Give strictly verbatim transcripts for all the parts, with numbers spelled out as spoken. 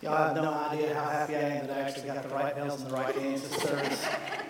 Y'all have no idea how happy I am that I actually got the right bells in the right hands this service.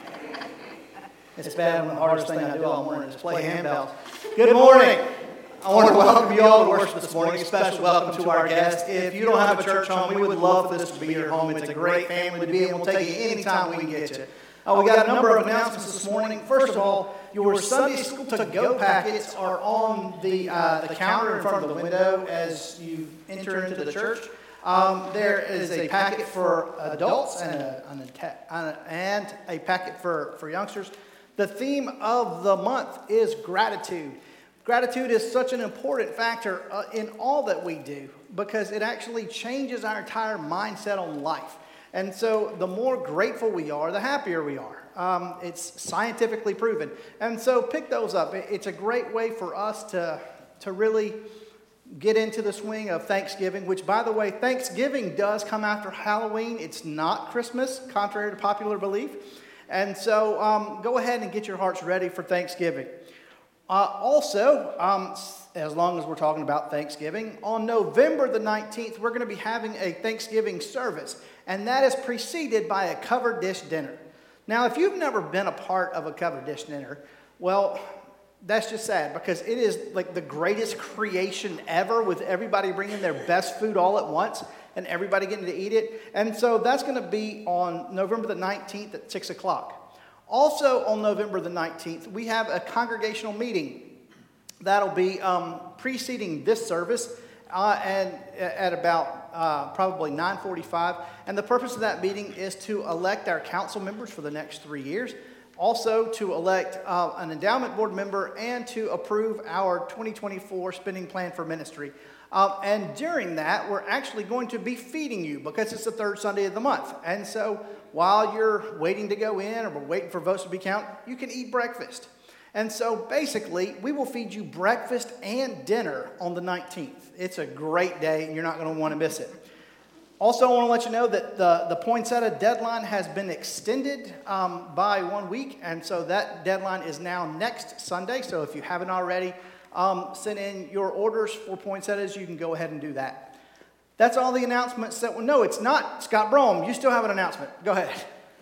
It's bad when the hardest thing I do all morning is play handbells. Good morning. I want to welcome you all to worship this morning. A special welcome to our guests. If you don't have a church home, we would love for this to be your home. It's a great family to be able to take you anytime we can get you. Uh, we got a number of announcements this morning. First of all, your Sunday School to-go packets are on the uh, the counter in front of the window as you enter into the church. Um, there is a packet for adults and a, and a, and a packet for, for youngsters. The theme of the month is gratitude. Gratitude is such an important factor uh, in all that we do because it actually changes our entire mindset on life. And so the more grateful we are, the happier we are. Um, it's scientifically proven. And so pick those up. It's a great way for us to, to really get into the swing of Thanksgiving, which, by the way, Thanksgiving does come after Halloween. It's not Christmas, contrary to popular belief. And so um, go ahead and get your hearts ready for Thanksgiving. Uh, also, um, as long as we're talking about Thanksgiving, on November the nineteenth, we're going to be having a Thanksgiving service, and that is preceded by a covered dish dinner. Now, if you've never been a part of a covered dish dinner, well, that's just sad because it is like the greatest creation ever with everybody bringing their best food all at once and everybody getting to eat it. And so that's going to be on November the nineteenth at six o'clock. Also on November the nineteenth, we have a congregational meeting that'll be um, preceding this service uh, and at about uh, probably nine forty-five. And the purpose of that meeting is to elect our council members for the next three years. Also to elect uh, an endowment board member and to approve our twenty twenty-four spending plan for ministry. Uh, and during that, we're actually going to be feeding you because it's the third Sunday of the month. And so while you're waiting to go in or we're waiting for votes to be counted, you can eat breakfast. And so basically, we will feed you breakfast and dinner on the nineteenth. It's a great day and you're not going to want to miss it. Also, I want to let you know that the, the poinsettia deadline has been extended um, by one week, and so that deadline is now next Sunday. So if you haven't already um, sent in your orders for poinsettias, you can go ahead and do that. That's all the announcements that we No, it's not. Scott Brom, you still have an announcement. Go ahead.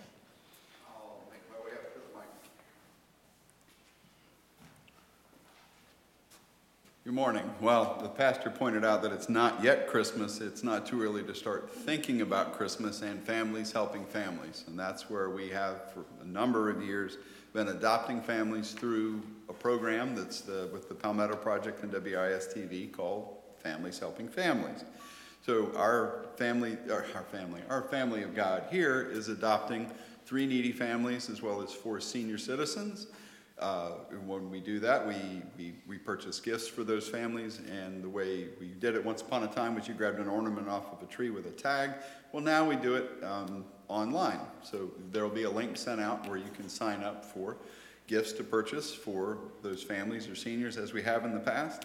Good morning. Well, the pastor pointed out that it's not yet Christmas. It's not too early to start thinking about Christmas and families helping families. And that's where we have, for a number of years, been adopting families through a program that's the, with the Palmetto Project and W I S T V called Families Helping Families. So our family, our, our family, our family of God here is adopting three needy families as well as four senior citizens. Uh, when we do that, we, we, we purchase gifts for those families, and the way we did it once upon a time was you grabbed an ornament off of a tree with a tag. Well, now we do it um, online. So there will be a link sent out where you can sign up for gifts to purchase for those families or seniors as we have in the past.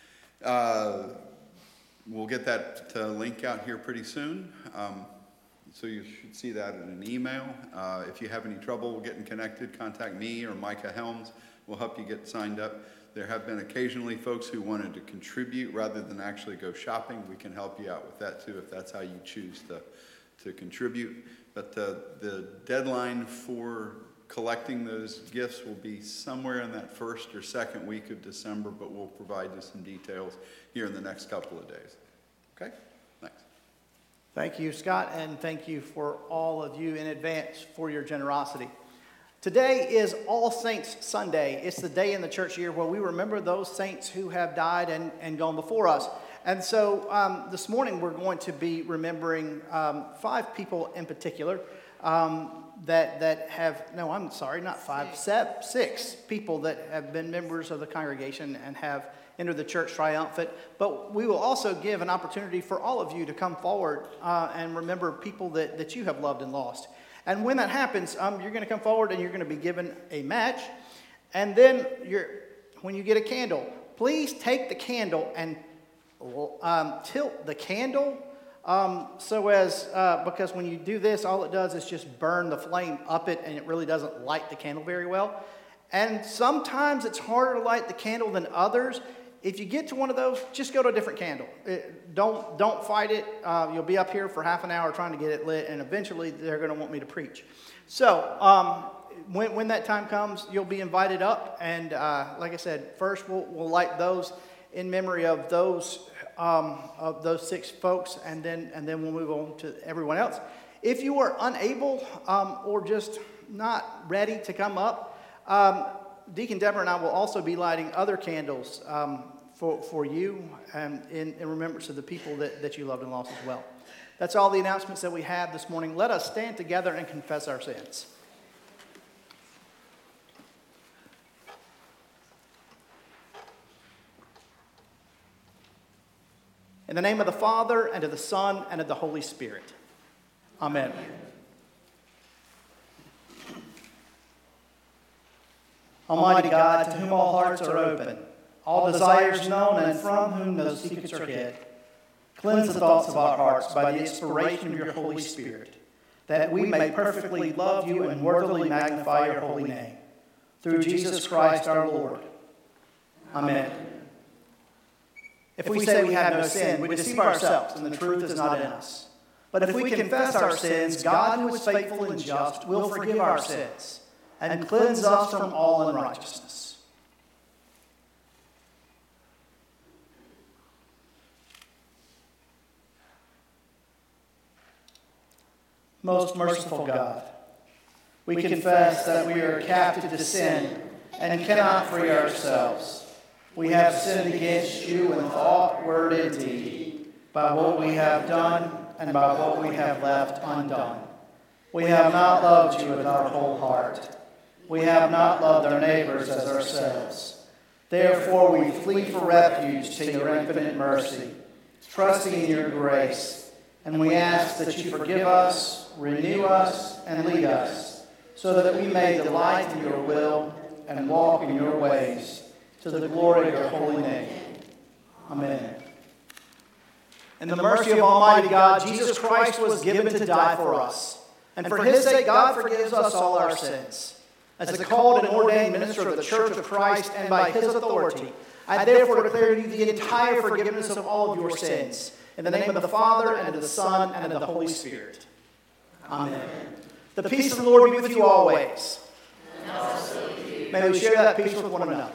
Uh, we'll get that uh, link out here pretty soon. Um, So you should see that in an email. Uh, if you have any trouble getting connected, contact me or Micah Helms. We'll help you get signed up. There have been occasionally folks who wanted to contribute rather than actually go shopping. We can help you out with that too if that's how you choose to, to contribute. But uh, the deadline for collecting those gifts will be somewhere in that first or second week of December, but we'll provide you some details here in the next couple of days. Okay? Thanks. Thank you, Scott, and thank you for all of you in advance for your generosity. Today is All Saints Sunday. It's the day in the church year where we remember those saints who have died and, and gone before us. And so um, this morning we're going to be remembering um, five people in particular um, that, that have, no, I'm sorry, not five, seven, six people that have been members of the congregation and have entered the church triumphant. But we will also give an opportunity for all of you to come forward uh, and remember people that, that you have loved and lost. And when that happens, um, you're going to come forward and you're going to be given a match. And then you're, when you get a candle, please take the candle and um, tilt the candle um, so as, uh, because when you do this, all it does is just burn the flame up it, and it really doesn't light the candle very well. And sometimes it's harder to light the candle than others. If you get to one of those, just go to a different candle. It, don't, don't fight it. Uh, you'll be up here for half an hour trying to get it lit, and eventually they're going to want me to preach. So um, when, when that time comes, you'll be invited up. And uh, like I said, first we'll, we'll light those in memory of those um, of those six folks, and then and then we'll move on to everyone else. If you are unable um, or just not ready to come up, um, Deacon Deborah and I will also be lighting other candles um, for, for you and in, in remembrance of the people that, that you loved and lost as well. That's all the announcements that we have this morning. Let us stand together and confess our sins. In the name of the Father, and of the Son, and of the Holy Spirit. Amen. Almighty God, to whom all hearts are open, all desires known, and from whom no secrets are hid, cleanse the thoughts of our hearts by the inspiration of your Holy Spirit, that we may perfectly love you and worthily magnify your holy name. Through Jesus Christ our Lord. Amen. If we say we have no sin, we deceive ourselves, and the truth is not in us. But if we confess our sins, God, who is faithful and just, will forgive our sins and cleanse us from all unrighteousness. Most merciful God, we confess that we are captive to sin and cannot free ourselves. We have sinned against you in thought, word, and deed, by what we have done and by what we have left undone. We have not loved you with our whole heart. We have not loved our neighbors as ourselves. Therefore, we flee for refuge to your infinite mercy, trusting in your grace, and we ask that you forgive us, renew us, and lead us, so that we may delight in your will and walk in your ways, to the glory of your holy name. Amen. In the mercy of Almighty God, Jesus Christ was given to die for us. And for his sake, God forgives us all our sins. As the called and ordained minister of the Church of Christ and by his authority, I therefore declare to you the entire forgiveness of all of your sins. In the name of the Father, and of the Son, and of the Holy Spirit. Amen. The peace of the Lord be with you always. And also with you. May we share that peace with one another.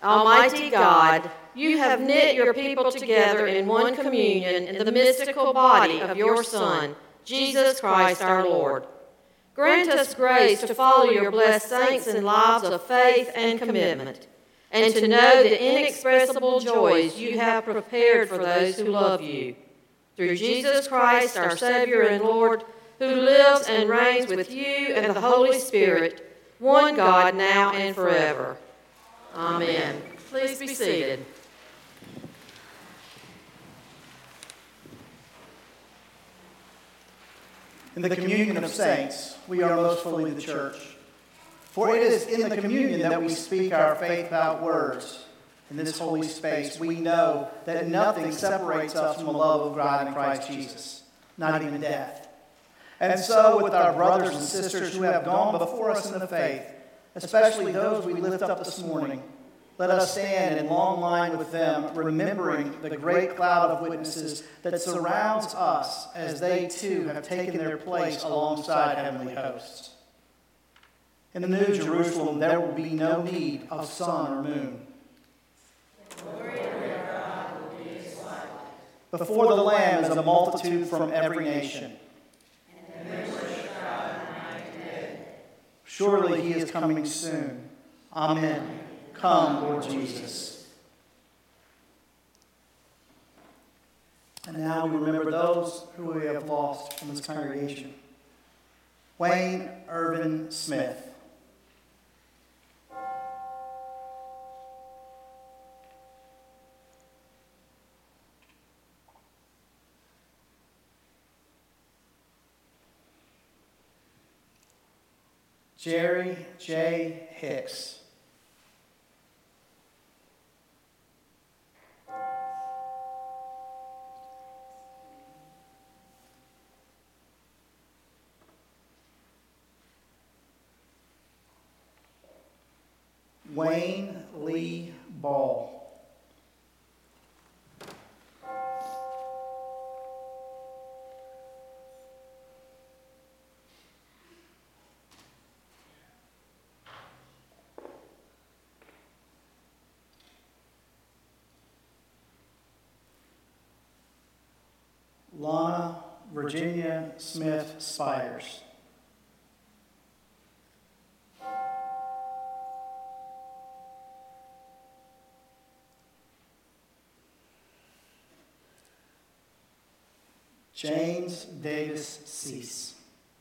Almighty God, you have knit your people together in one communion in the mystical body of your Son, Jesus Christ our Lord. Grant us grace to follow your blessed saints in lives of faith and commitment, and to know the inexpressible joys you have prepared for those who love you. Through Jesus Christ, our Savior and Lord, who lives and reigns with you and the Holy Spirit, one God now and forever. Amen. Please be seated. In the communion of saints, we are most fully the church. For it is in the communion that we speak our faith without words. In this holy space, we know that nothing separates us from the love of God in Christ Jesus, not even death. And so, with our brothers and sisters who have gone before us in the faith, especially those we lift up this morning, let us stand in long line with them, remembering the great cloud of witnesses that surrounds us as they too have taken their place alongside heavenly hosts. In the New Jerusalem, there will be no need of sun or moon. The glory of God will be its light. Before the Lamb is a multitude from every nation. And they worship God night and day. Surely he is coming soon. Amen. Come, Lord Jesus. And now we remember those who we have lost from this congregation. Wayne Irvin Smith. Jerry J. Hicks. Wayne Lee Ball. Lana Virginia Smith Spires. James Davis Cease.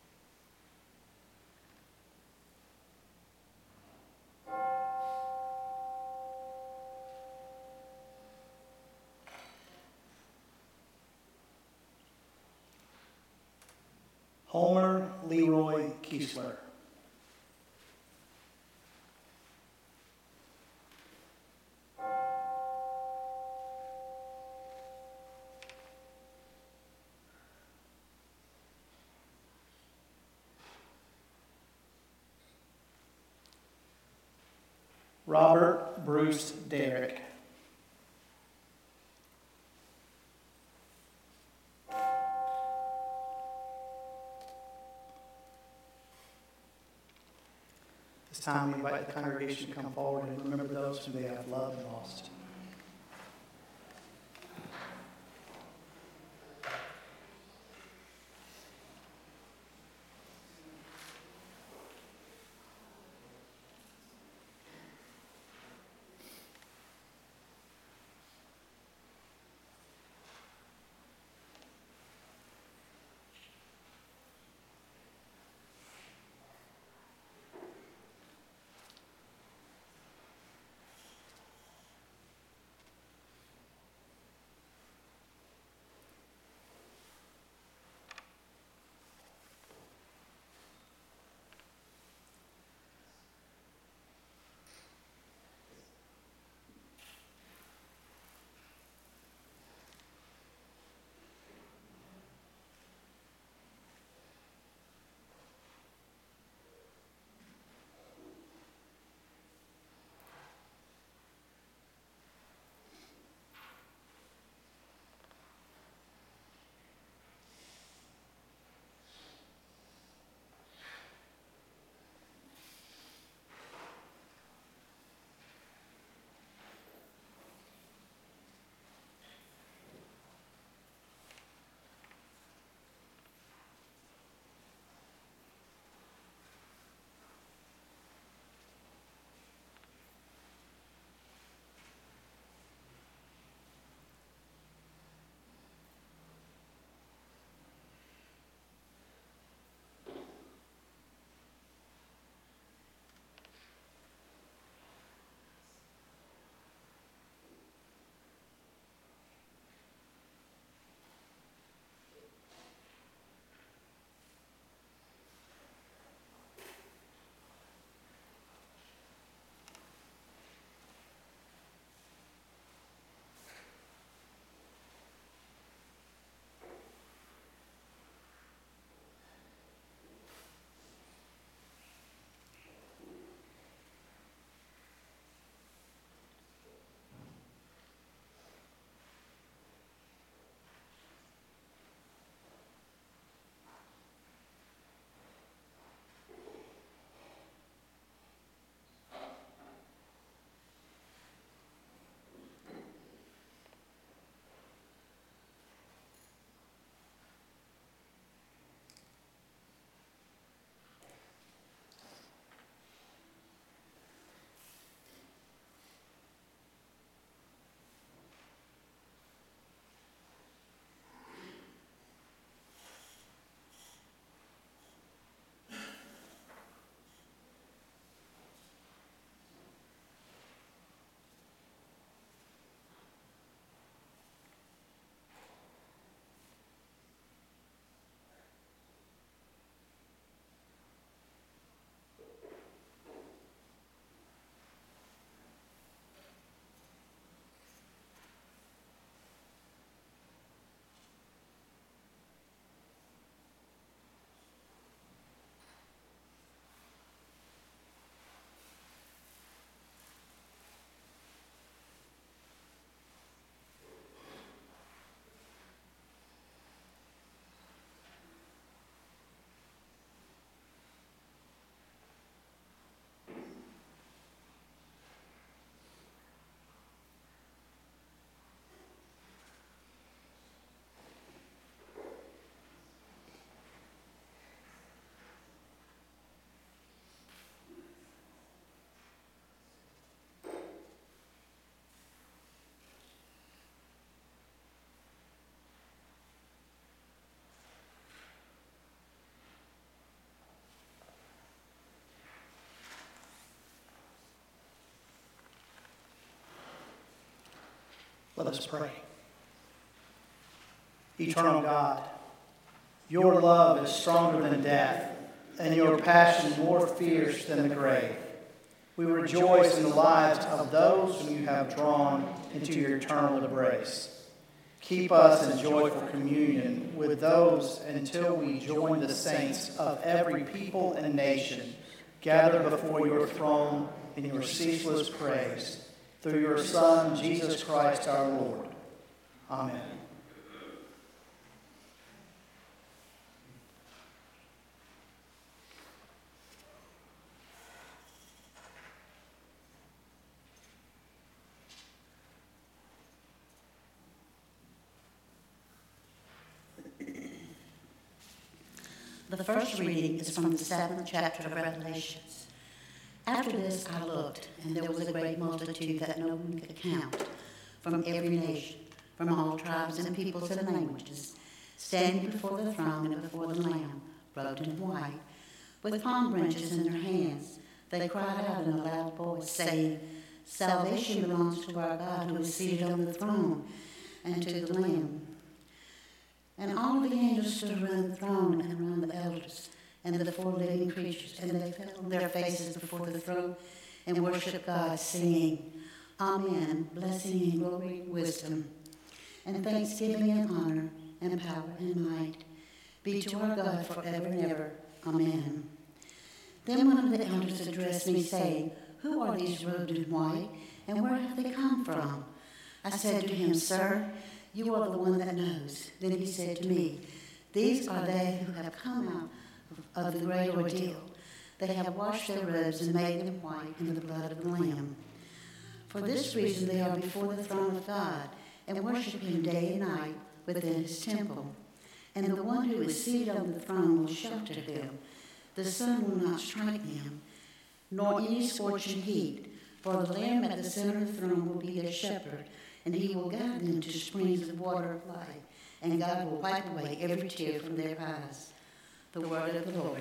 Homer Leroy Kiesler. Robert Bruce Derrick. This time we invite the congregation to come forward and remember those whom they have loved and lost. Let us pray. Eternal God, your love is stronger than death, and your passion more fierce than the grave. We rejoice in the lives of those whom you have drawn into your eternal embrace. Keep us in joyful communion with those until we join the saints of every people and nation, gathered before your throne in your ceaseless praise. Through your Son, Jesus Christ our Lord. Amen. The first reading is from the seventh chapter of Revelations. After this I looked, and there was a great multitude that no one could count, from every nation, from all tribes and peoples and languages, standing before the throne and before the Lamb, robed in white, with palm branches in their hands. They cried out in a loud voice, saying, Salvation belongs to our God who is seated on the throne, and to the Lamb. And all the angels stood around the throne and around the elders and the four living creatures, and they fell on their faces before the throne and worshipped God, singing, Amen, blessing and glory and wisdom, and thanksgiving and honor and power and might be to our God forever and ever. Amen. Then one of the elders addressed me, saying, Who are these robed in white, and where have they come from? I said to him, Sir, you are the one that knows. Then he said to me, These are they who have come out of the great ordeal. They have washed their robes and made them white in the blood of the Lamb. For this reason they are before the throne of God and worship him day and night within his temple. And the one who is seated on the throne will shelter them. The sun will not strike them, nor any scorching heat. For the Lamb at the center of the throne will be their shepherd, and he will guide them to springs of water of life, and God will wipe away every tear from their eyes. The word of the Lord.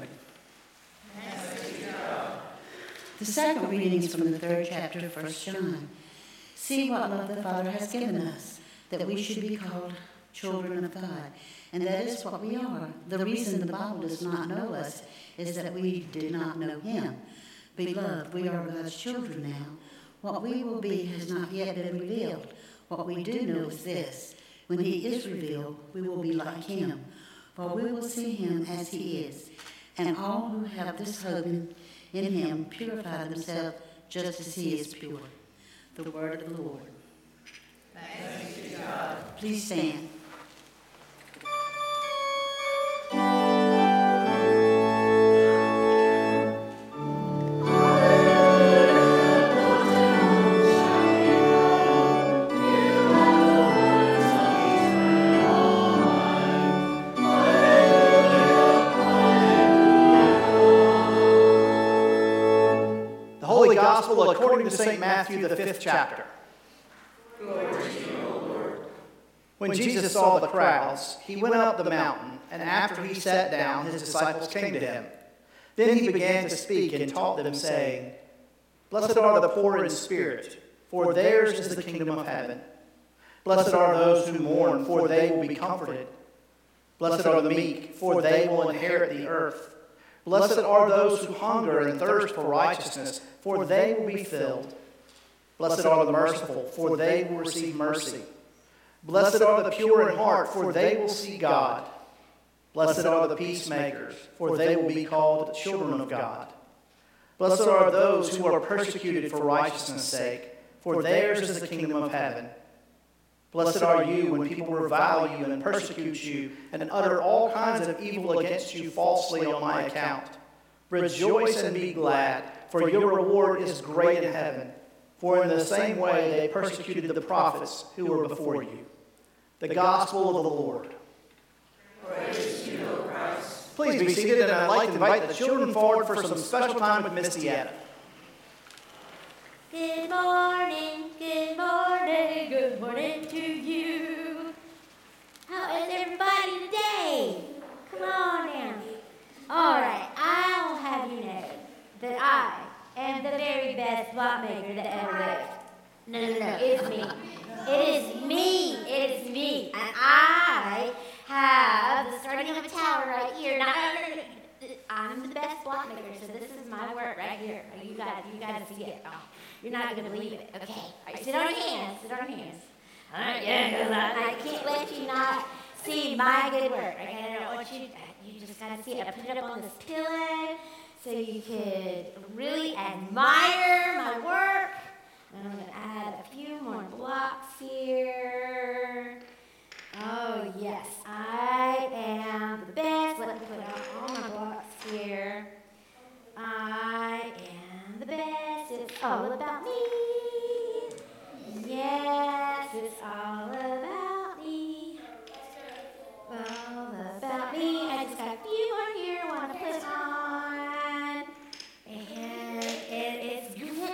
Thanks be to God. The second reading is from the third chapter of First John. See what love the Father has given us, that we should be called children of God. And that is what we are. The reason the Bible does not know us is that we did not know him. Beloved, we are God's children now. What we will be has not yet been revealed. What we do know is this: when he is revealed, we will be like him, for we will see him as he is. And all who have this hope in, in him purify themselves just as he is pure. The word of the Lord. Thanks be to God. Please stand. Gospel according to Saint Matthew, the fifth chapter. Glory to you, O Lord. When Jesus saw the crowds, he went up the mountain, and after he sat down, his disciples came to him. Then he began to speak and taught them, saying, Blessed are the poor in spirit, for theirs is the kingdom of heaven. Blessed are those who mourn, for they will be comforted. Blessed are the meek, for they will inherit the earth. Blessed are those who hunger and thirst for righteousness, for they will be filled. Blessed are the merciful, for they will receive mercy. Blessed are the pure in heart, for they will see God. Blessed are the peacemakers, for they will be called children of God. Blessed are those who are persecuted for righteousness' sake, for theirs is the kingdom of heaven. Blessed are you when people revile you and persecute you and utter all kinds of evil against you falsely on my account. Rejoice and be glad, for your reward is great in heaven. For in the same way they persecuted the prophets who were before you. The gospel of the Lord. Praise to you, O Christ. Please be seated, and I'd like to invite the children forward for some special time with Miss Deanna. Good morning, good morning, good morning to you. How is everybody today? Come on now. All right, I'll have you know that I am the very best slot maker that ever lived. No, no, no, it's me. It is me. It is me. And I have the starting of a tower right here. Now, I'm the best block maker, so this is my work right here. You got, you got to see it. Oh, you're not going to believe it. Okay. All right, sit on your hands. Sit on your hands. All right, yeah, because I, I can't let you not see my good work. Okay, I don't want you, you just got to see it. I put it up on this pillow so you could really admire my work. And I'm going to add a few more blocks here. Oh, yes, I am the best. Let me put out all my blocks here. I am the best. It's all about me. Yes, it's all about me. All about me. I just got a few more here I want to put on. And it is good.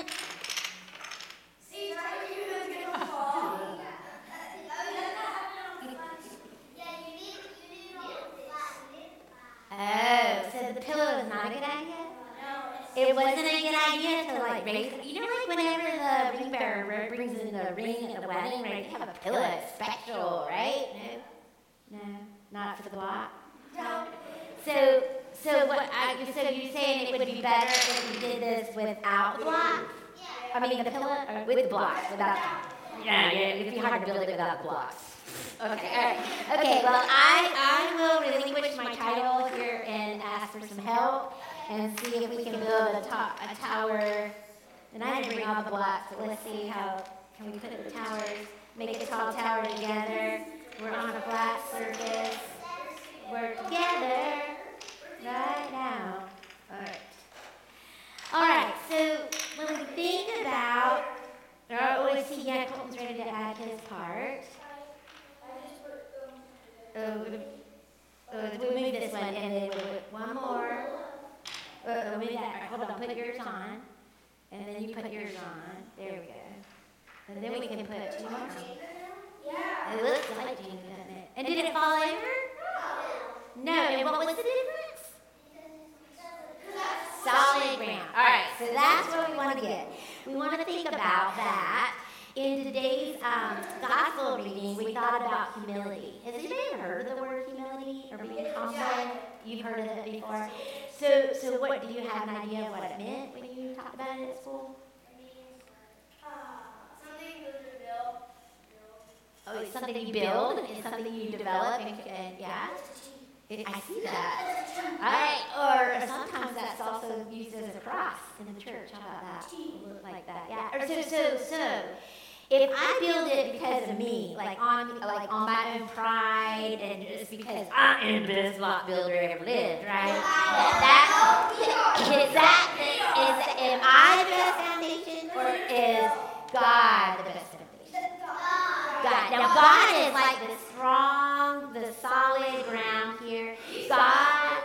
Oh, so the pillow is not a good idea? It wasn't a good idea to like raise it. You know, like whenever the ring bearer brings in the ring at the wedding, right? They have a pillow special, right? No, no, not for the block. No. So, so what? I, so you're saying it would be better if we did this without the block? I mean, the pillow or with the blocks, without. Yeah, yeah. It'd be hard to build it without the blocks. Okay, all right. Okay, well, I, I will relinquish my title here and ask for some help and see if we can build a, to- a tower. And I didn't bring all the blocks, but let's see how, can we put the towers, make a tall tower together. We're on a flat surface. We're together right now. All right. All right, so when we think about, oh, let's see, yeah, Colton's ready to add his part. Uh, uh, we move this one, and then we'll put one more. Uh, uh, move that. All right, hold on. Put yours on, and then you put yours on. There we go. And then we can put two more on. It looks like James, doesn't it? And did it fall over? No. And what was the difference? Solid ground. All right. So that's what we want to get. We want to think about that. In today's um, gospel reading, we thought about humility. Has anybody ever heard of the word humility or being humble? You've heard of it before. So, so what do you have an idea of what it meant when you talked about it at school? Oh, it's something you build. It's something you develop, and, and yeah. It, I see that. All right. Or sometimes that's also used as a cross in the church. How about that? It look like that. Yeah. Or so, so, so. If I build it because of me, like on, like on my own pride, and just because I am the best block builder ever lived, right? That, is that, is, am I the best foundation, or is God the best foundation? God. Now God is like the strong, the solid ground here. God,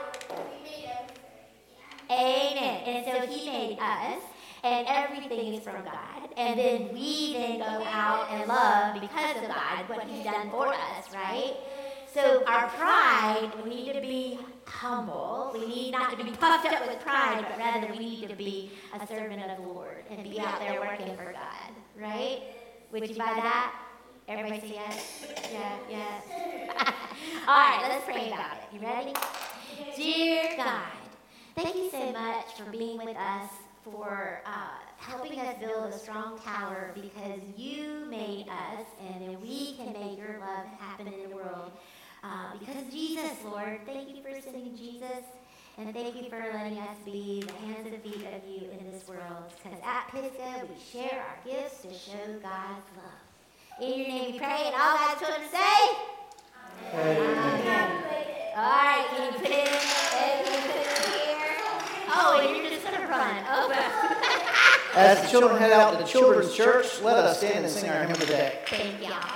amen. And so He made us. And everything is from God. And then we then go out and love because of God, what He's done for us, right? So our pride, we need to be humble. We need not to be puffed up with pride, but rather we need to be a servant of the Lord and be out there working for God, right? Would you buy that? Everybody say yes? Yeah, yeah. All right, let's pray about it. You ready? Dear God, thank you so much for being with us, for uh, helping us build a strong tower, because you made us, and then we can make your love happen in the world. Uh, because of Jesus, Lord, thank you for sending Jesus, and thank you for letting us be the hands and feet of you in this world. Because at Pisgah, we share our gifts to show God's love. In your name we pray, and all God's children say, Amen. Amen. All right, can you put it in? Can you put it here? Oh, and you're just going to run over. As the children head out to the children's church, let us stand and sing our hymn of the day. Thank y'all.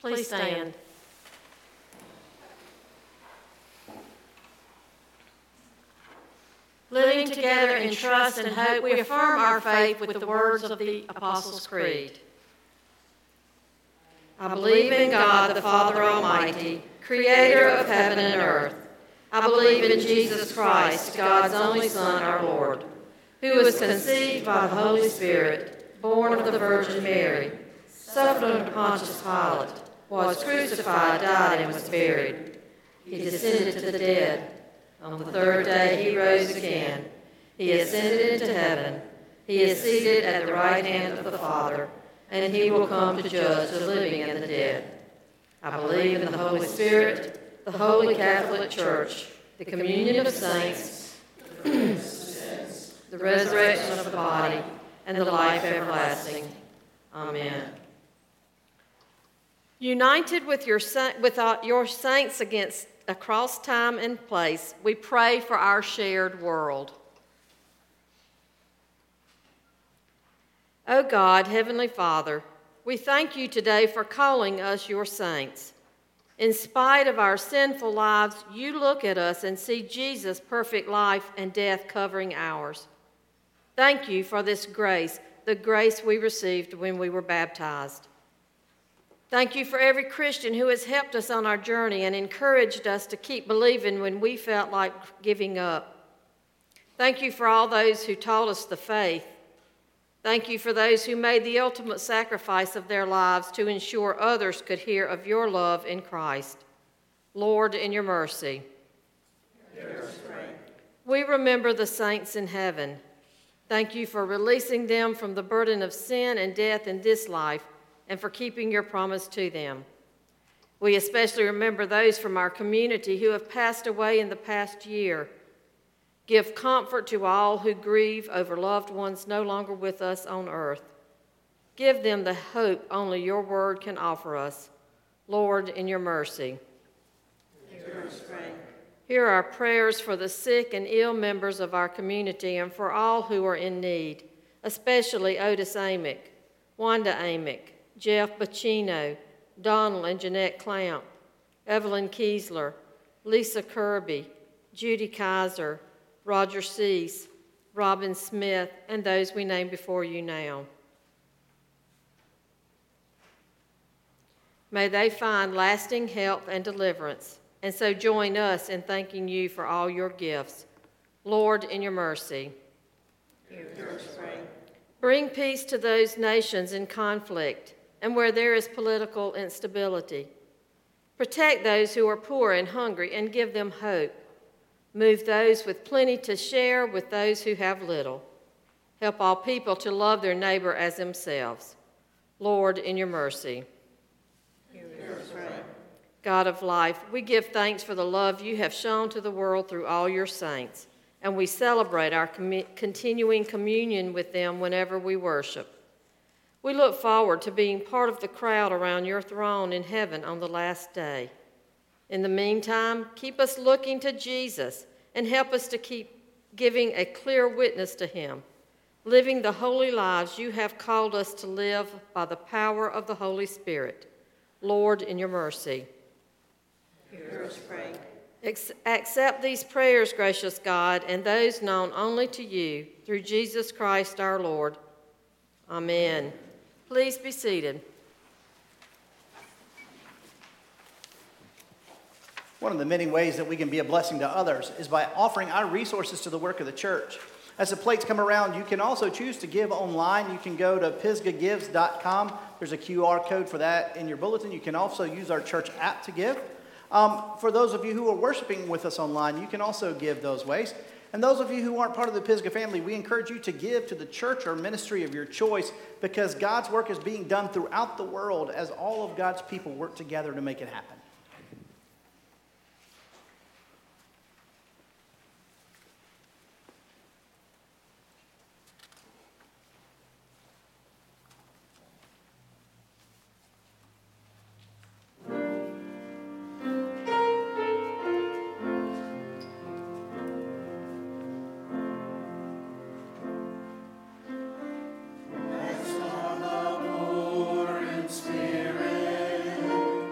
Please stand. Living together in trust and hope, we affirm our faith with the words of the Apostles' Creed. I believe in God, the Father Almighty, creator of heaven and earth. I believe in Jesus Christ, God's only Son, our Lord, who was conceived by the Holy Spirit, born of the Virgin Mary, suffered under Pontius Pilate, was crucified, died, and was buried. He descended to the dead. On the third day he rose again. He ascended into heaven. He is seated at the right hand of the Father, and he will come to judge the living and the dead. I believe in the Holy Spirit, the Holy Catholic Church, the communion of saints, the resurrection of the body, and the life everlasting. Amen. United with your, with your saints against across time and place, we pray for our shared world. O God, Heavenly Father, we thank you today for calling us your saints. In spite of our sinful lives, you look at us and see Jesus' perfect life and death covering ours. Thank you for this grace, the grace we received when we were baptized. Thank you for every Christian who has helped us on our journey and encouraged us to keep believing when we felt like giving up. Thank you for all those who taught us the faith. Thank you for those who made the ultimate sacrifice of their lives to ensure others could hear of your love in Christ. Lord, in your mercy, we remember the saints in heaven. Thank you for releasing them from the burden of sin and death in this life, and for keeping your promise to them. We especially remember those from our community who have passed away in the past year. Give comfort to all who grieve over loved ones no longer with us on earth. Give them the hope only your word can offer us. Lord, in your mercy. Hear our prayers for the sick and ill members of our community and for all who are in need, especially Otis Amick, Wanda Amick, Jeff Bacino, Donald and Jeanette Clamp, Evelyn Kiesler, Lisa Kirby, Judy Kaiser, Roger Cease, Robin Smith, and those we name before you now. May they find lasting health and deliverance, and so join us in thanking you for all your gifts. Lord, in your mercy. Bring peace to those nations in conflict and where there is political instability. Protect those who are poor and hungry and give them hope. Move those with plenty to share with those who have little. Help all people to love their neighbor as themselves. Lord, in your mercy. God of life, we give thanks for the love you have shown to the world through all your saints, and we celebrate our com- continuing communion with them whenever we worship. We look forward to being part of the crowd around your throne in heaven on the last day. In the meantime, keep us looking to Jesus and help us to keep giving a clear witness to him, living the holy lives you have called us to live by the power of the Holy Spirit. Lord, in your mercy. Hear us pray. Ex- accept these prayers, gracious God, and those known only to you, through Jesus Christ our Lord. Amen. Please be seated. One of the many ways that we can be a blessing to others is by offering our resources to the work of the church. As the plates come around, you can also choose to give online. You can go to pisgah gives dot com. There's a Q R code for that in your bulletin. You can also use our church app to give. Um, for those of you who are worshiping with us online, you can also give those ways. And those of you who aren't part of the Pisgah family, we encourage you to give to the church or ministry of your choice, because God's work is being done throughout the world as all of God's people work together to make it happen. Spirit.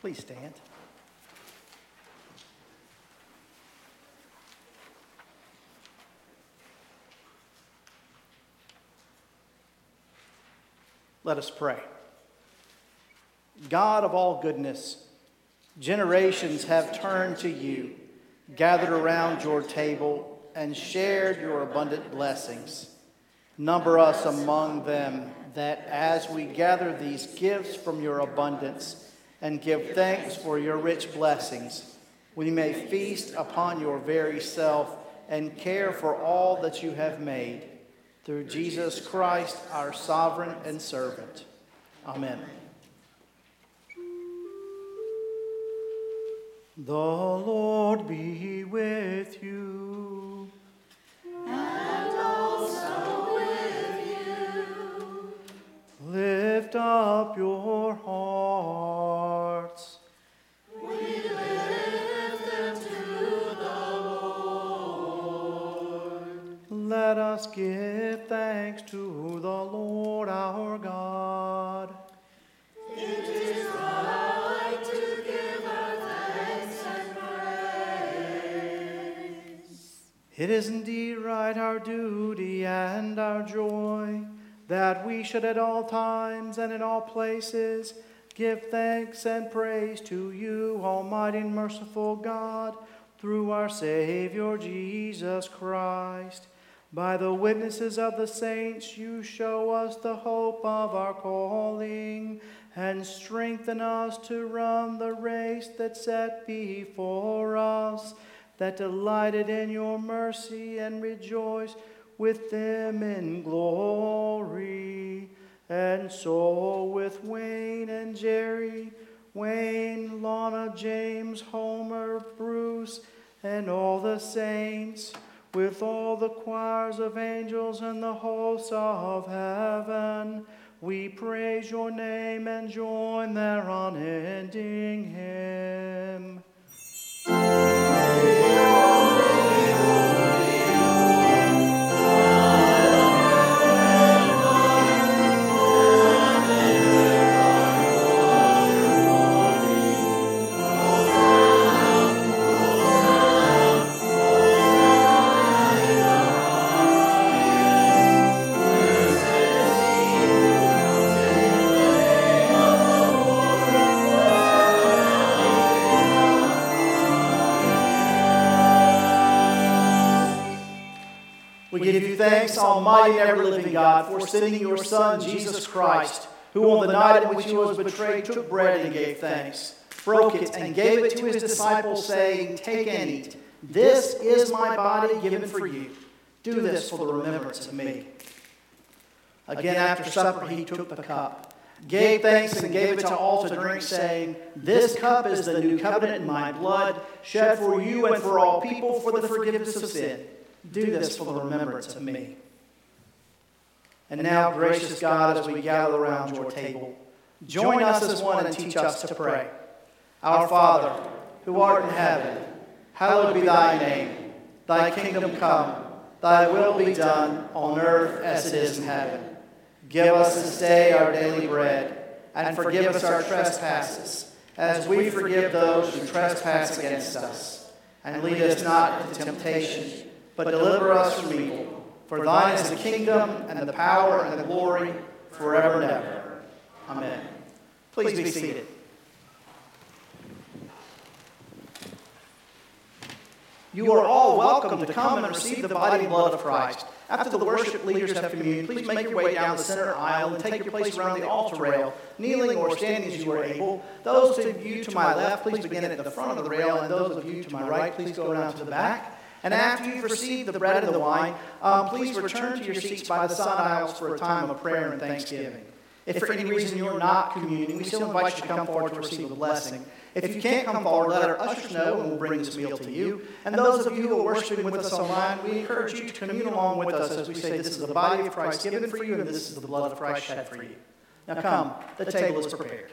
Please stand. Let us pray. God of all goodness, generations have turned to you, gathered around your table, and shared your abundant blessings. Number us among them, that as we gather these gifts from your abundance and give thanks for your rich blessings, we may feast upon your very self and care for all that you have made. Through Jesus Christ, our sovereign and servant. Amen. The Lord be with you. And also with you. Lift up your hearts. We lift them to the Lord. Let us give thanks to the Lord our God. It is right to give our thanks and praise. It is indeed right, our duty and our joy, that we should at all times and in all places give thanks and praise to you, Almighty and merciful God, through our Savior Jesus Christ. By the witnesses of the saints, you show us the hope of our calling, and strengthen us to run the race that's set before us, that delighted in your mercy and rejoice with them in glory. And so with Wayne and Jerry, Wayne, Lana, James, Homer, Bruce, and all the saints, with all the choirs of angels and the hosts of heaven, we praise your name and join their unending hymn. We give you thanks, Almighty and ever-living God, for sending your Son, Jesus Christ, who on the night in which he was betrayed took bread and gave thanks, broke it and gave it to his disciples, saying, "Take and eat. This is my body given for you. Do this for the remembrance of me." Again after supper he took the cup, gave thanks and gave it to all to drink, saying, "This cup is the new covenant in my blood, shed for you and for all people for the forgiveness of sin. Do this for the remembrance of me." And now, gracious God, as we gather around your table, join us as one and teach us to pray. Our Father, who art in heaven, hallowed be thy name. Thy kingdom come, thy will be done on earth as it is in heaven. Give us this day our daily bread, and forgive us our trespasses, as we forgive those who trespass against us. And lead us not into temptation, but deliver us from evil. For thine is the kingdom, and the power, and the glory, forever and ever. Amen. Please be seated. You are all welcome to come and receive the body and blood of Christ. After the worship leaders have communion, please make your way down the center aisle and take your place around the altar rail, kneeling or standing as you are able. Those of you to my left, please begin at the front of the rail, and those of you to my right, please go around to the back. And after you've received the bread and the wine, um, please return to your seats by the side aisles for a time of prayer and thanksgiving. If for any reason you're not communing, we still invite you to come forward to receive a blessing. If you can't come forward, let our ushers know and we'll bring this meal to you. And those of you who are worshiping with us online, we encourage you to commune along with us as we say, "This is the body of Christ given for you, and this is the blood of Christ shed for you." Now come, the table is prepared.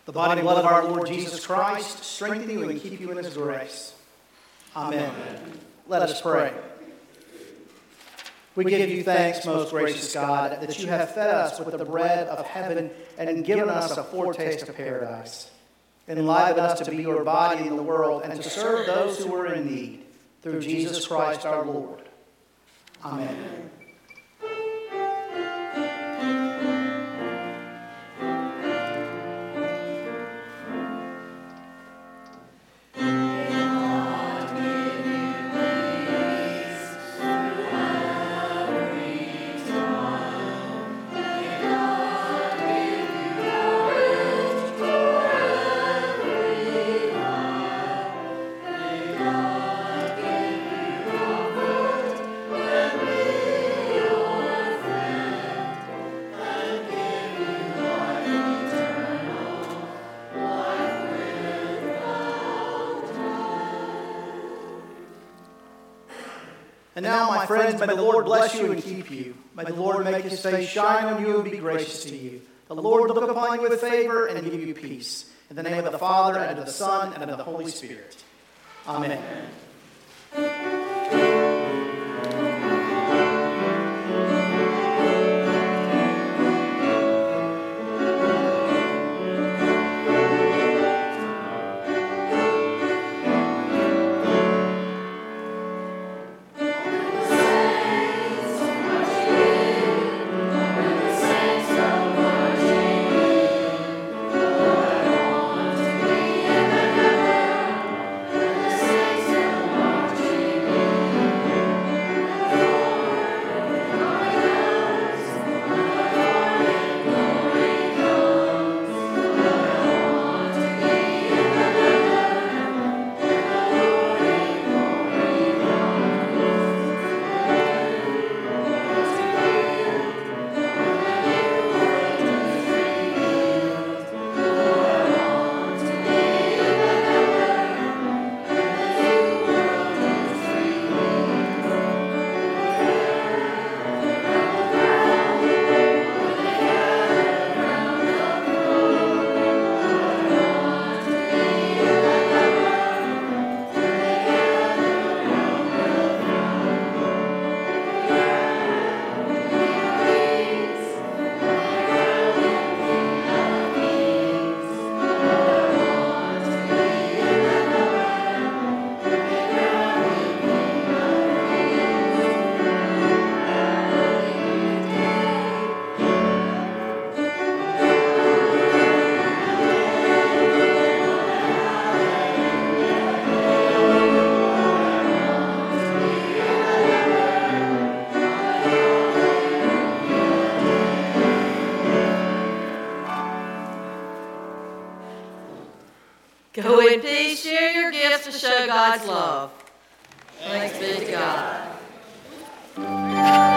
The body and blood of our Lord Jesus Christ strengthen you and keep you in his grace. Amen. Let us pray. We give you thanks, most gracious God, that you have fed us with the bread of heaven and given us a foretaste of paradise. Enliven us to be your body in the world and to serve those who are in need. Through Jesus Christ our Lord. Amen. And now, my friends, may the Lord bless you and keep you. May the Lord make his face shine on you and be gracious to you. The Lord look upon you with favor and give you peace. In the name of the Father, and of the Son, and of the Holy Spirit. Amen. Go in peace, share your gifts to show God's love. Thanks be to God.